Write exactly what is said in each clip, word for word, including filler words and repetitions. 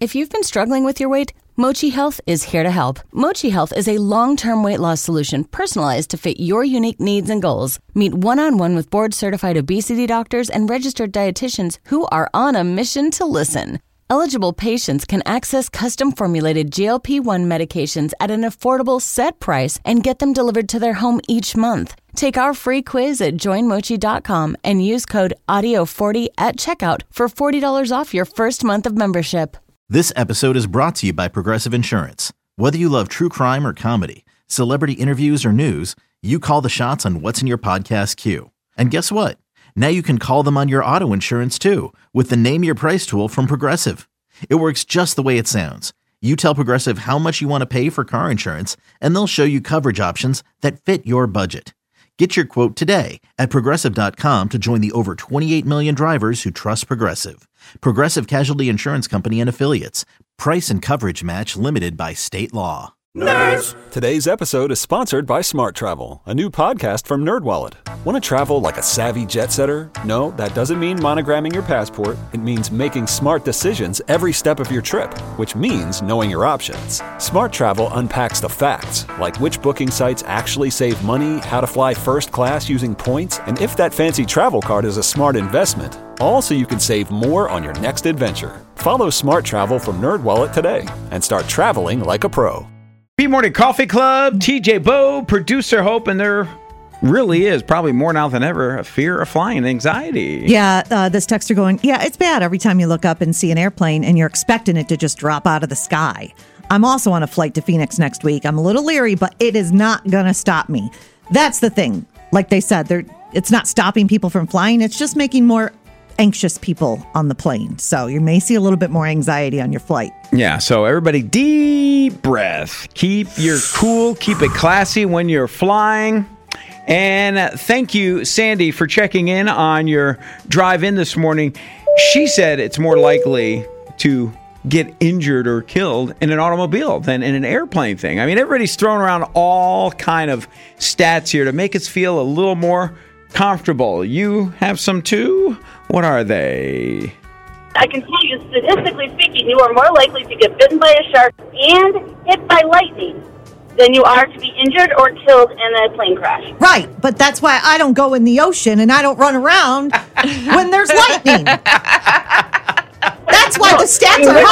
If you've been struggling with your weight, Mochi Health is here to help. Mochi Health is a long-term weight loss solution personalized to fit your unique needs and goals. Meet one-on-one with board-certified obesity doctors and registered dietitians who are on a mission to listen. Eligible patients can access custom-formulated G L P one medications at an affordable set price and get them delivered to their home each month. Take our free quiz at join mochi dot com and use code audio forty at checkout for forty dollars off your first month of membership. This episode is brought to you by Progressive Insurance. Whether you love true crime or comedy, celebrity interviews or news, you call the shots on what's in your podcast queue. And guess what? Now you can call them on your auto insurance too with the Name Your Price tool from Progressive. It works just the way it sounds. You tell Progressive how much you want to pay for car insurance, and they'll show you coverage options that fit your budget. Get your quote today at Progressive dot com to join the over twenty-eight million drivers who trust Progressive. Progressive Casualty Insurance Company and Affiliates. Price and coverage match limited by state law. Nerds! Today's episode is sponsored by Smart Travel, a new podcast from NerdWallet. Want to travel like a savvy jet setter? No, that doesn't mean monogramming your passport. It means making smart decisions every step of your trip, which means knowing your options. Smart Travel unpacks the facts, like which booking sites actually save money, how to fly first class using points, and if that fancy travel card is a smart investment. All so you can save more on your next adventure. Follow Smart Travel from NerdWallet today and start traveling like a pro. B-Morning Coffee Club, T J Bo, producer Hope, and there really is, probably more now than ever, a fear of flying, anxiety. Yeah, uh, this texter going, yeah, it's bad every time you look up and see an airplane and you're expecting it to just drop out of the sky. I'm also on a flight to Phoenix next week. I'm a little leery, but it is not going to stop me. That's the thing. Like they said, they're, it's not stopping people from flying. It's just making more anxious people on the plane. So you may see a little bit more anxiety on your flight. Yeah, so everybody deep breath. Keep your cool, keep it classy when you're flying. And thank you, Sandy, for checking in on your drive in this morning. She said it's more likely to get injured or killed in an automobile than in an airplane thing. I mean, everybody's throwing around all kind of stats here to make us feel a little more comfortable. You have some too? What are they? I can tell you, statistically speaking, you are more likely to get bitten by a shark and hit by lightning than you are to be injured or killed in a plane crash. Right, but that's why I don't go in the ocean and I don't run around when there's lightning. That's why the stats are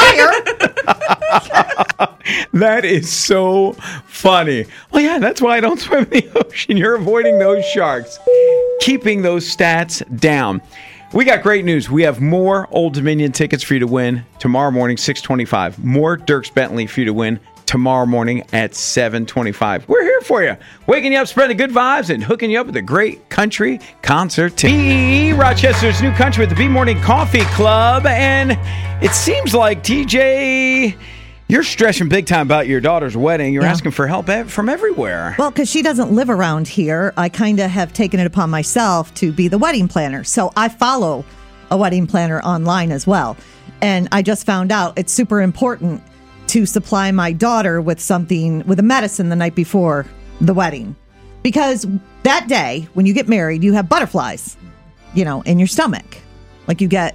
higher. That is so funny. Well, yeah, that's why I don't swim in the ocean. You're avoiding those sharks, keeping those stats down. We got great news. We have more Old Dominion tickets for you to win tomorrow morning, six twenty-five. More Dierks Bentley for you to win tomorrow morning at seven twenty-five. We're here for you, waking you up, spreading good vibes, and hooking you up with a great country concert. B, Rochester's new country with the B-Morning Coffee Club. And it seems like, T J, you're stressing big time about your daughter's wedding. You're yeah. asking for help from everywhere. Well, because she doesn't live around here, I kind of have taken it upon myself to be the wedding planner. So I follow a wedding planner online as well. And I just found out it's super important to supply my daughter with something, with a medicine the night before the wedding. Because that day, when you get married, you have butterflies, you know, in your stomach. Like you get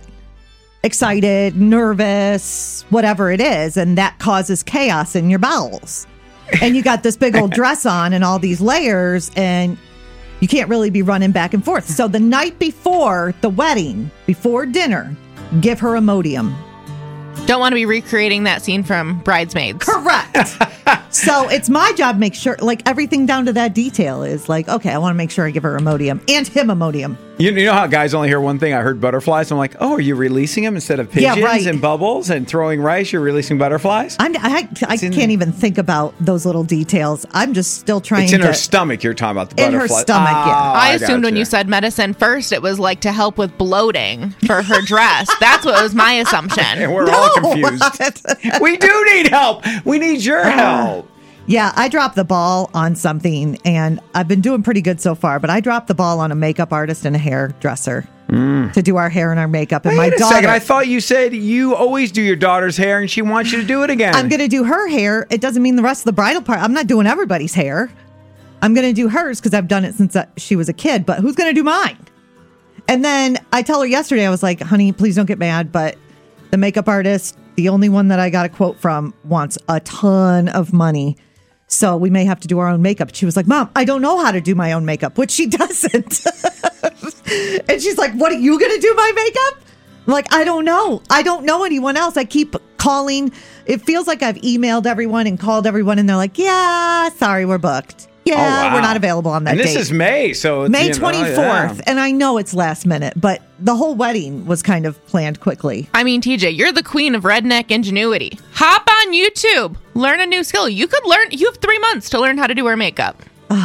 excited, nervous, whatever it is, and that causes chaos in your bowels. And you got this big old dress on and all these layers, and you can't really be running back and forth. So the night before the wedding, before dinner, give her Imodium. Don't want to be recreating that scene from Bridesmaids. Correct. So it's my job to make sure, like, everything down to that detail is like, okay, I want to make sure I give her Imodium and him Imodium. You, you know how guys only hear one thing? I heard butterflies. I'm like, oh, are you releasing them instead of pigeons yeah, right. and bubbles and throwing rice? You're releasing butterflies? I'm, I, I can't in, even think about those little details. I'm just still trying to... It's in to, her stomach you're talking about, the in butterflies. In her stomach, oh, yeah. I, I assumed gotcha. When you said medicine first, it was like to help with bloating for her dress. That's what was my assumption. And we're no. all confused. We do need help. We need your help. Yeah, I dropped the ball on something, and I've been doing pretty good so far, but I dropped the ball on a makeup artist and a hairdresser mm. to do our hair and our makeup. And Wait my a daughter, second. I thought you said you always do your daughter's hair, and she wants you to do it again. I'm going to do her hair. It doesn't mean the rest of the bridal part. I'm not doing everybody's hair. I'm going to do hers because I've done it since she was a kid, but who's going to do mine? And then I tell her yesterday, I was like, honey, please don't get mad, but the makeup artist the only one that I got a quote from, wants a ton of money. So we may have to do our own makeup. She was like, Mom, I don't know how to do my own makeup, which she doesn't. And she's like, what, are you going to do my makeup? I'm like, I don't know. I don't know anyone else. I keep calling. It feels like I've emailed everyone and called everyone, and they're like, yeah, sorry, we're booked. Yeah, oh, wow. We're not available on that and date. And this is May, so it's, May you know, twenty-fourth. yeah. And I know it's last minute, but the whole wedding was kind of planned quickly. I mean, T J, you're the queen of redneck ingenuity. Hop on YouTube. Learn a new skill. You could learn. You have three months to learn how to do her makeup.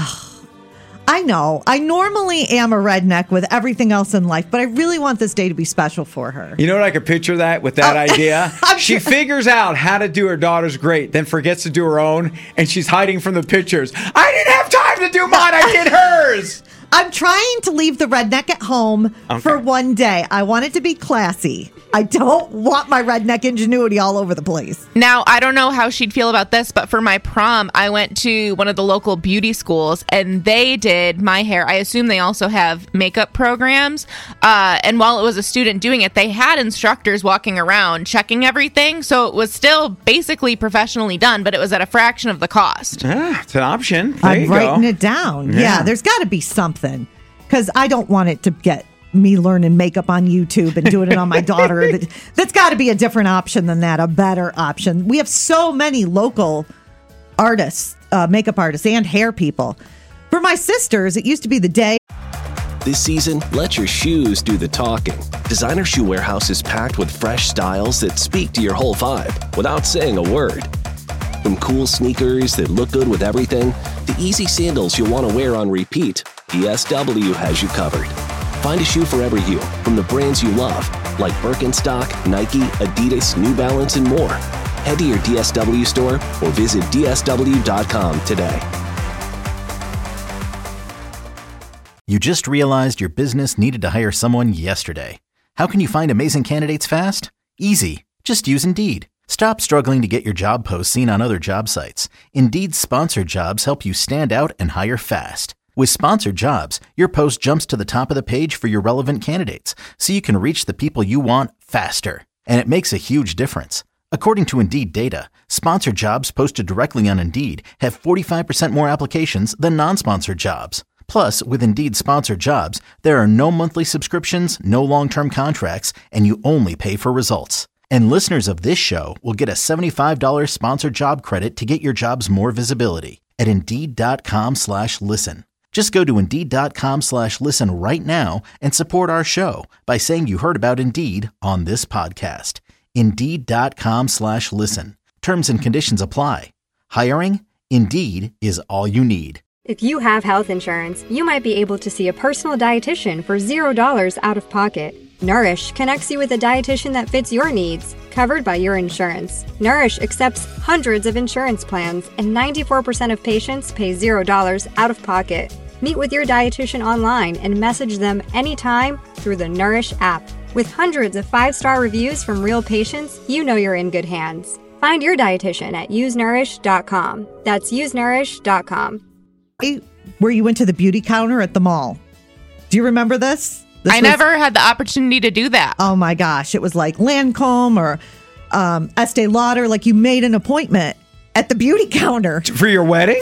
I know. I normally am a redneck with everything else in life, but I really want this day to be special for her. You know what I could picture that with that Oh, idea? I'm She sure- figures out how to do her daughter's great, then forgets to do her own, and she's hiding from the pictures. I didn't have time to do mine. I did hers. I'm trying to leave the redneck at home Okay. for one day. I want it to be classy. I don't want my redneck ingenuity all over the place. Now, I don't know how she'd feel about this, but for my prom, I went to one of the local beauty schools, and they did my hair. I assume they also have makeup programs. Uh, and while it was a student doing it, they had instructors walking around checking everything. So it was still basically professionally done, but it was at a fraction of the cost. Ah, it's an option. There I'm you writing go. it down. Yeah, Yeah. there's got to be something, because I don't want it to get me learning makeup on YouTube and doing it on my daughter. That, that's got to be a different option than that, a better option. We have so many local artists, uh, makeup artists and hair people. For my sisters, it used to be the day. This season, let your shoes do the talking. Designer Shoe Warehouse is packed with fresh styles that speak to your whole vibe without saying a word. From cool sneakers that look good with everything, to easy sandals you'll want to wear on repeat, D S W has you covered. Find a shoe for every you from the brands you love, like Birkenstock, Nike, Adidas, New Balance, and more. Head to your D S W store or visit D S W dot com today. You just realized your business needed to hire someone yesterday. How can you find amazing candidates fast? Easy. Just use Indeed. Stop struggling to get your job posts seen on other job sites. Indeed's sponsored jobs help you stand out and hire fast. With sponsored jobs, your post jumps to the top of the page for your relevant candidates, so you can reach the people you want faster. And it makes a huge difference. According to Indeed data, sponsored jobs posted directly on Indeed have forty-five percent more applications than non-sponsored jobs. Plus, with Indeed sponsored jobs, there are no monthly subscriptions, no long-term contracts, and you only pay for results. And listeners of this show will get a seventy-five dollars sponsored job credit to get your jobs more visibility at Indeed.com slash listen. Just go to Indeed.com slash listen right now and support our show by saying you heard about Indeed on this podcast. Indeed.com slash listen. Terms and conditions apply. Hiring? Indeed is all you need. If you have health insurance, you might be able to see a personal dietitian for zero dollars out of pocket. Nourish connects you with a dietitian that fits your needs, covered by your insurance. Nourish accepts hundreds of insurance plans, and ninety-four percent of patients pay zero dollars out of pocket. Meet with your dietitian online and message them anytime through the Nourish app. With hundreds of five-star reviews from real patients, you know you're in good hands. Find your dietitian at use nourish dot com. That's use nourish dot com. Where you went to the beauty counter at the mall. Do you remember this? This I was- never had the opportunity to do that. Oh my gosh. It was like Lancome or um, Estee Lauder. Like you made an appointment at the beauty counter. For your wedding?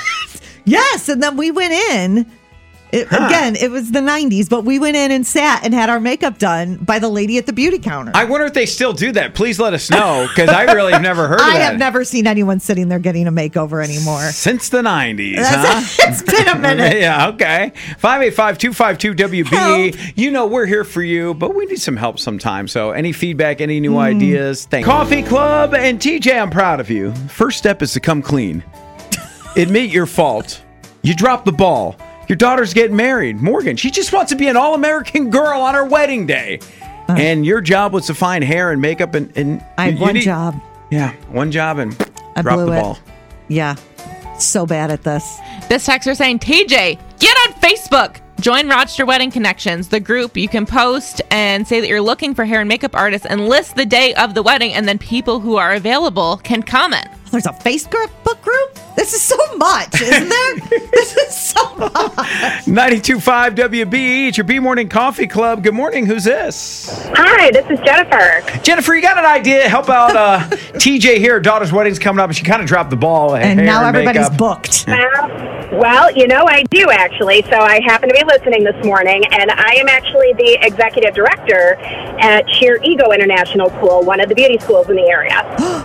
Yes. And then we went in. It, Huh. Again, it was the nineties, but we went in and sat and had our makeup done by the lady at the beauty counter. I wonder if they still do that. Please let us know, because I really have never heard of I that. have never seen anyone sitting there getting a makeover anymore. Since the nineties, huh? That's- It's been a minute. Yeah, okay. five eight five, two five two, W B E. Help. You know, we're here for you, but we need some help sometimes. So any feedback, any new Mm. ideas, thank you. Coffee Club and T J, I'm proud of you. First step is to come clean. Admit your fault. You dropped the ball. Your daughter's getting married. Morgan, she just wants to be an all-American girl on her wedding day. Uh. And your job was to find hair and makeup and... and I had you one need- job. Yeah, one job and I drop blew the it. ball. Yeah. So bad at this. This texter saying, T J, get on Facebook. Join Rochester Wedding Connections, the group. You can post and say that you're looking for hair and makeup artists and list the day of the wedding, and then people who are available can comment. There's a Facebook group? This This is so much, isn't there? This is so much. ninety-two point five W B E, it's your B Morning Coffee Club. Good morning. Who's this? Hi, this is Jennifer. Jennifer, you got an idea? Help out uh, T J here. Her daughter's wedding's coming up, and she kind of dropped the ball. And hair now and everybody's makeup. booked. Uh, well, you know, I do actually. So I happen to be listening this morning, and I am actually the executive director at Sheer Ego International School, one of the beauty schools in the area.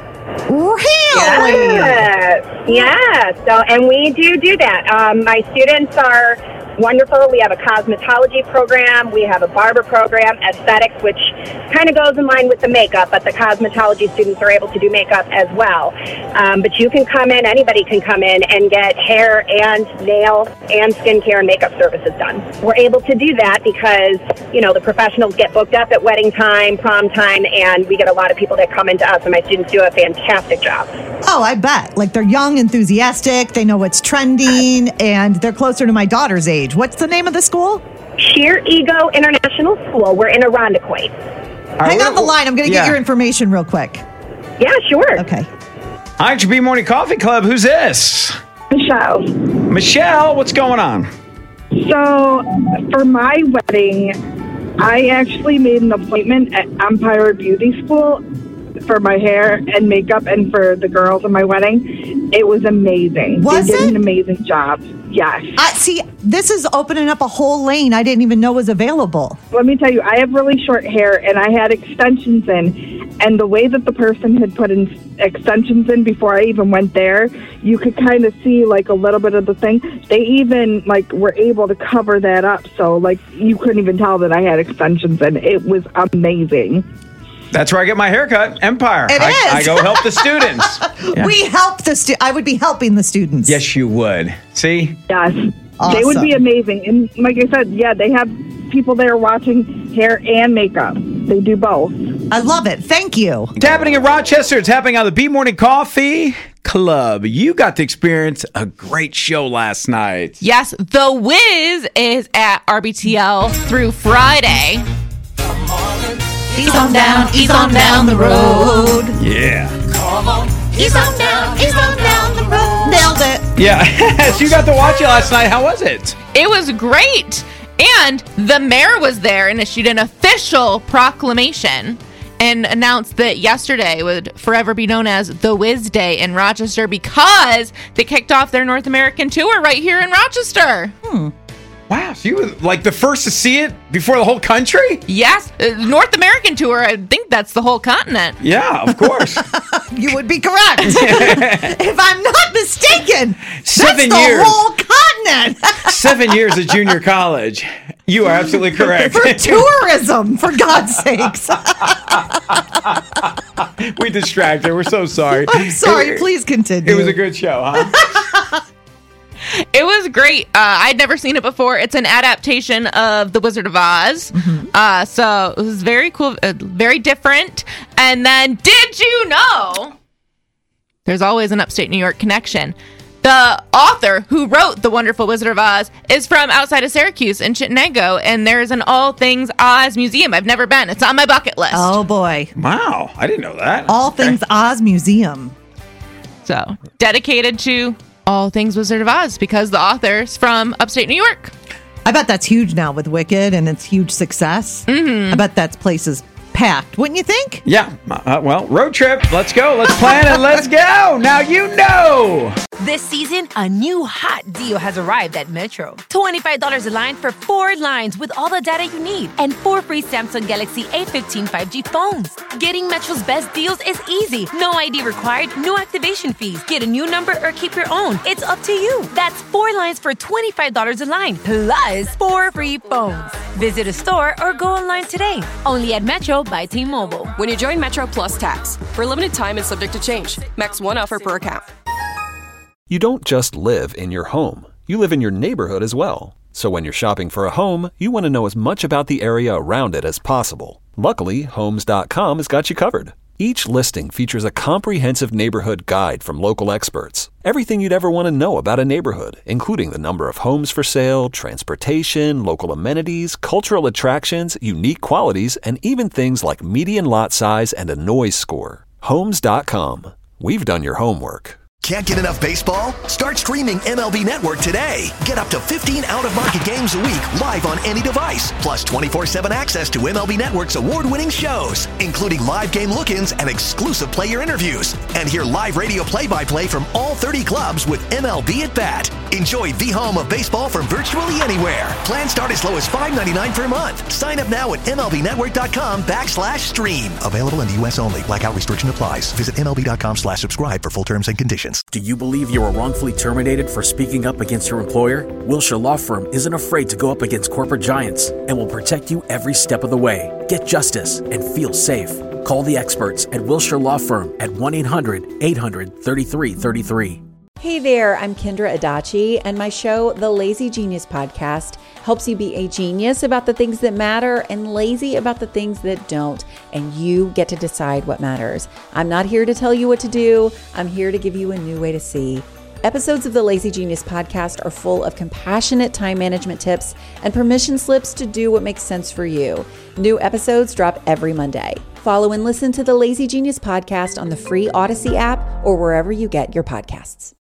Really? Yes. Yes. So, and we do do that. Um, my students are wonderful. We have a cosmetology program. We have a barber program, aesthetics, which kind of goes in line with the makeup, but the cosmetology students are able to do makeup as well. Um, but you can come in, anybody can come in and get hair and nail and skincare and makeup services done. We're able to do that because, you know, the professionals get booked up at wedding time, prom time, and we get a lot of people that come into us, and my students do a fantastic job. Oh, I bet. Like, they're young, enthusiastic, they know what's trending, and they're closer to my daughter's age. What's the name of the school? Sheer Ego International School. We're in Irondequoit. Hang on the line. I'm going to Yeah. get your information real quick. Yeah, sure. Okay. Hi, it's your B Morning Coffee Club. Who's this? Michelle. Michelle, what's going on? So, for my wedding, I actually made an appointment at Empire Beauty School for my hair and makeup and for the girls at my wedding. It was amazing. Was they did it? an amazing job. Yes. Uh, see, this is opening up a whole lane I didn't even know was available. Let me tell you, I have really short hair and I had extensions in, and the way that the person had put in extensions in before I even went there, you could kind of see like a little bit of the thing. They even like were able to cover that up, so like you couldn't even tell that I had extensions in. It was amazing. That's where I get my haircut, Empire. It I, is. I go help the students. Yeah. We help the stu- I would be helping the students. Yes, you would. See? Yes. Awesome. They would be amazing. And like I said, yeah, they have people there watching hair and makeup. They do both. I love it. Thank you. It's happening in Rochester. It's happening on the B Morning Coffee Club. You got to experience a great show last night. Yes, The Wiz is at R B T L through Friday. He's on down. He's on down the road. Yeah. He's on down. He's on down the road. Nailed it. Yeah. So you got to watch it last night. How was it? It was great. And the mayor was there and issued an official proclamation and announced that yesterday would forever be known as the Wiz Day in Rochester because they kicked off their North American tour right here in Rochester. Hmm. Wow. So you were like the first to see it before the whole country? Yes, uh, North American tour. I think that's the whole continent. Yeah, of course. You would be correct. If I'm not mistaken, Seven that's the years. whole continent. Seven years of junior college. You are absolutely correct. For tourism, for God's sakes. We distracted. We're so sorry. I'm sorry. It- Please continue. It was a good show, huh? It was great. Uh, I'd never seen it before. It's an adaptation of The Wizard of Oz. Mm-hmm. Uh, so it was very cool, uh, very different. And then, did you know? There's always an upstate New York connection. The author who wrote The Wonderful Wizard of Oz is from outside of Syracuse in Chittenango, and there's an All Things Oz museum. I've never been. It's on my bucket list. Oh, boy. Wow. I didn't know that. All Things Oz Museum. So, dedicated to All Things Wizard of Oz because the author's from upstate New York. I bet that's huge now with Wicked and its huge success. Mm-hmm. I bet that place is packed, wouldn't you think? Yeah. Uh, well, road trip. Let's go. Let's plan and let's go. Now you know. This season, a new hot deal has arrived at Metro. twenty-five dollars a line for four lines with all the data you need and four free Samsung Galaxy A fifteen five G phones. Getting Metro's best deals is easy. No I D required, no activation fees. Get a new number or keep your own. It's up to you. That's four lines for twenty-five dollars a line, plus four free phones. Visit a store or go online today. Only at Metro by T-Mobile. When you join Metro Plus Tax, for a limited time and subject to change. Max one offer per account. You don't just live in your home. You live in your neighborhood as well. So when you're shopping for a home, you want to know as much about the area around it as possible. Luckily, Homes dot com has got you covered. Each listing features a comprehensive neighborhood guide from local experts. Everything you'd ever want to know about a neighborhood, including the number of homes for sale, transportation, local amenities, cultural attractions, unique qualities, and even things like median lot size and a noise score. Homes dot com. We've done your homework. Can't get enough baseball? Start streaming M L B Network today. Get up to fifteen out-of-market games a week live on any device, plus twenty-four seven access to M L B Network's award-winning shows, including live game look-ins and exclusive player interviews. And hear live radio play-by-play from all thirty clubs with M L B at Bat. Enjoy the home of baseball from virtually anywhere. Plans start as low as five dollars and ninety-nine cents per month. Sign up now at MLBnetwork.com backslash stream. Available in the U S only. Blackout restriction applies. Visit MLB.com slash subscribe for full terms and conditions. Do you believe you were wrongfully terminated for speaking up against your employer? Wilshire Law Firm isn't afraid to go up against corporate giants and will protect you every step of the way. Get justice and feel safe. Call the experts at Wilshire Law Firm at one eight hundred eight hundred thirty-three thirty-three. Hey there, I'm Kendra Adachi, and my show, The Lazy Genius Podcast, helps you be a genius about the things that matter and lazy about the things that don't, and you get to decide what matters. I'm not here to tell you what to do. I'm here to give you a new way to see. Episodes of the Lazy Genius Podcast are full of compassionate time management tips and permission slips to do what makes sense for you. New episodes drop every Monday. Follow and listen to the Lazy Genius Podcast on the free Odyssey app or wherever you get your podcasts.